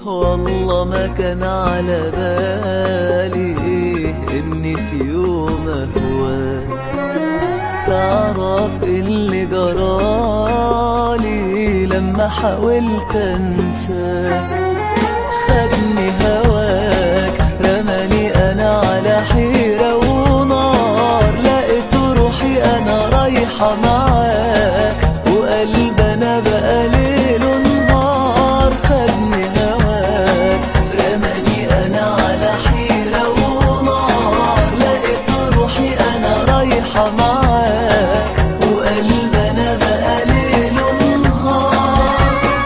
والله ما كان على بالي إني في يوم أهواك. تعرف اللي جرالي لما حاولت أنساك؟ خدني هواك رماني أنا على حيرة ونار، لقيت روحي أنا رايحة معاك وقلب أنا بقى ليل ونهار. خدني هواك رماني أنا على حيرة ونار، لقيت روحي أنا رايحة معاك وقلب أنا بقى ليل ونهار.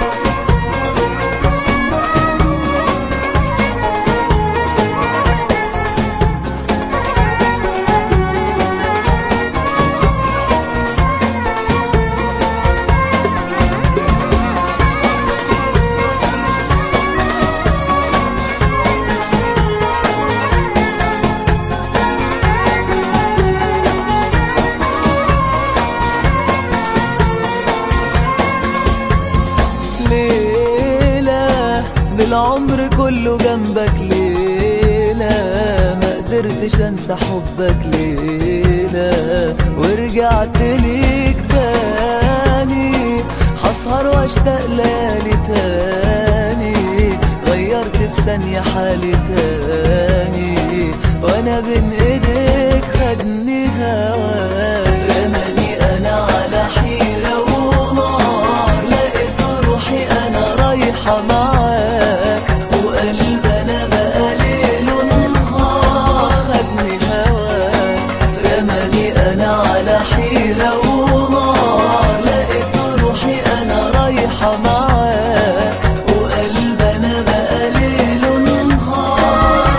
العمر كله جنبك ليلة، ما قدرتش انسى حبك ليلة، ورجعت ليك تاني هسهر واشتاق ليالي تاني. غيرت في ثانية حالي تاني وانا بين ايديك. خدني هواك رماني انا على حيرة ونار، لقيت روحي انا رايحة معاك وقلب انا بقى ليل ونهار. خدني هواك رماني انا على حيرة ونار، لقيت روحي انا رايحة معاك وقلب انا بقى ليل ونهار.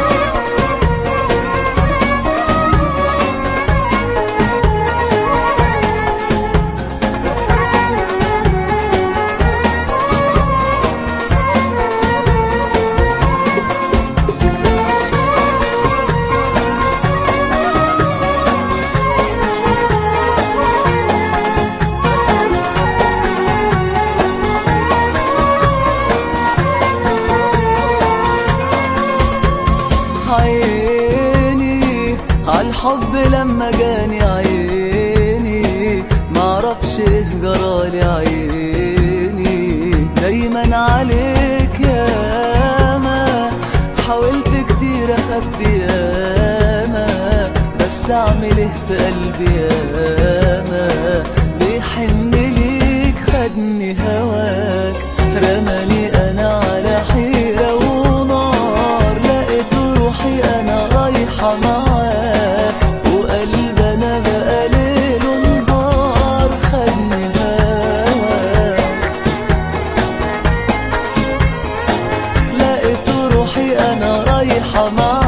عيني عالحب لما جاني عيني، معرفش ايه جرالي عيني. دايما عليك ياما حاولت كتير اخبي ياما، بس اعمل ايه في قلبي ياما بيحن ليك. خدني هواك رماني انا على حيرة ونار، لقيت روحي انا رايحة معاك وقلب انا بقى ليل ونهار. خدني هواك لقيت روحي انا رايحة معاك